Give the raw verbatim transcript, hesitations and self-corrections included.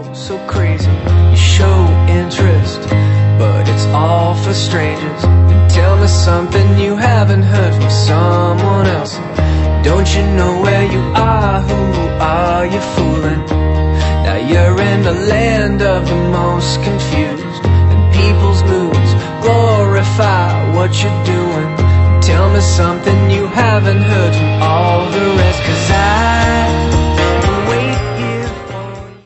so crazy. You show interest, but it's all for strangers. And tell me something you haven't heard from someone else. Don't you know where you are? Who are you fooling? Now you're in the land of the most confused, and people's moods glorify what you're doing. Tell me something you haven't heard from all the rest. 'Cause I